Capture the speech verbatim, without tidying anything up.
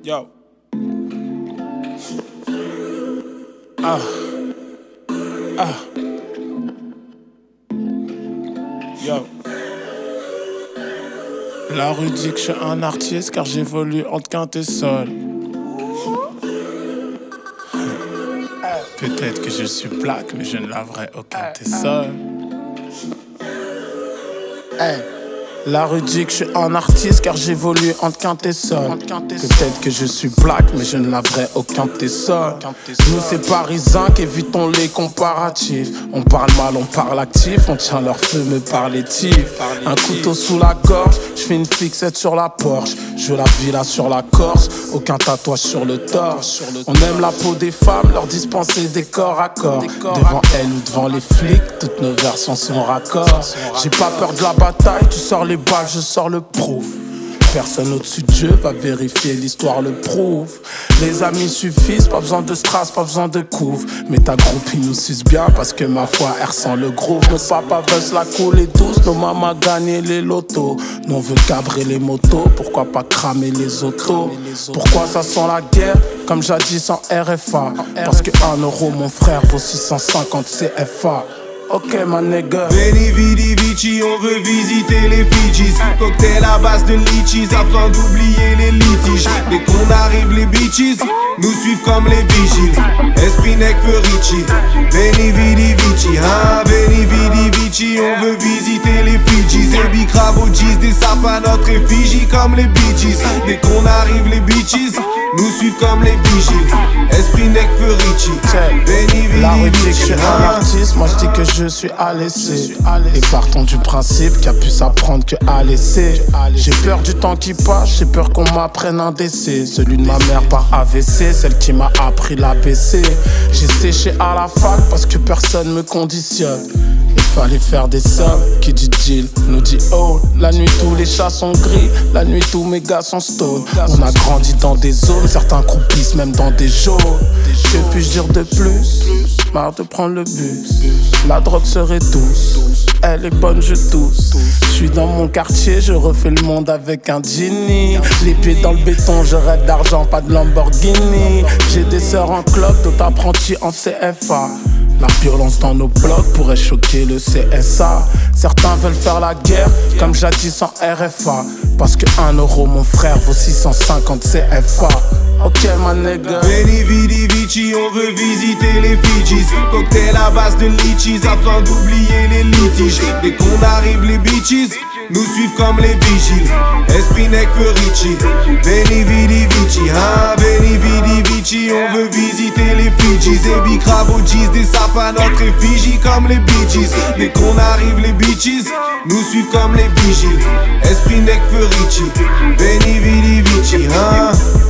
Yo. Ah. Ah. Yo. La rue dit que je suis un artiste car j'évolue entre quinte et sol. Peut-être que je suis black mais je ne laverai aucun tesson. Hey. La rue dit que je suis un artiste car j'évolue entre quinte et sol. Peut-être que je suis black mais je ne laverai aucun tesson. Nous c'est parisins qu'évitons les comparatifs. On parle mal, on parle actif, on tient leur feu me parler-tif. Un couteau sous la gorge, je fais une fixette sur la Porsche. Je veux la villa sur la Corse, aucun tatouage sur le torse. On aime la peau des femmes, leur dispenser des corps à corps. Devant elles ou devant les flics, toutes nos versions sont raccords. J'ai pas peur de la bataille, tu sors les balles, je sors le proof. Personne au-dessus de Dieu va vérifier, l'histoire le prouve. Les amis suffisent, pas besoin de strass, pas besoin de couve. Mais ta groupie nous suce bien parce que ma foi elle ressent le groove. Nos papas veulent la couler douce, nos mamans gagner les lotos. Nous on veut cabrer les motos, pourquoi pas cramer les autos. Pourquoi ça sent la guerre, comme jadis en R F A. Parce que un euro mon frère vaut six cent cinquante C F A. Ok ma nigga. Veni vidi vici, on veut visiter les Fidjis. Cocktail à base de litchis afin d'oublier les litiges. Dès qu'on arrive les bitches nous suivent comme les vigiles. Esprit nec feu Richie. Veni vidi vici, hein. Veni vidi vici, on veut visiter les Fidjis. Et big rabogis, des sapes à notre effigie comme les bitches. Dès qu'on arrive les bitches nous suivent comme les vigiles. Esprit nec feu Richie. Veni vidi La rue dit que je suis vici, un hein. artiste, moi je dis que je suis à laisser. Et partons du principe qu'il y a plus à prendre que à laisser. J'ai peur du temps qui passe, j'ai peur qu'on m'apprenne un décès. Celui de ma mère par A V C, celle qui m'a appris l'A B C. J'ai séché à la fac parce que personne me conditionne. Il fallait faire des sommes, qui dit deal, nous dit oh. La nuit tous les chats sont gris, la nuit tous mes gars sont stone. On a grandi dans des zones, certains croupissent même dans des jaunes. Que puis-je dire de plus? Marre de prendre le bus, la drogue serait douce. Elle est bonne, je tousse. Je suis dans mon quartier, je refais le monde avec un Genie. Les pieds dans le béton, je rêve d'argent, pas de Lamborghini. J'ai des sœurs en cloque, d'autres apprentis en C F A. La violence dans nos blocs pourrait choquer le C S A. Certains veulent faire la guerre, comme jadis en R F A. Parce que un euro, mon frère, vaut six cent cinquante C F A. Ok, ma nigga. Veni vidi vici, on veut visiter les Fidjis. Cocktail à base de litchis afin d'oublier les litiges. Dès qu'on arrive les bitches nous suivent comme les vigiles. Esprit nec feu Richie. Veni vidi vici, hein. Veni vidi vici, on veut visiter les Fidjis. Et big rabogis, des sapes à notre effigie comme les bitches. Dès qu'on arrive les bitches nous suivent comme les vigiles. Esprit nec feu Richie. Veni vidi vici, hein.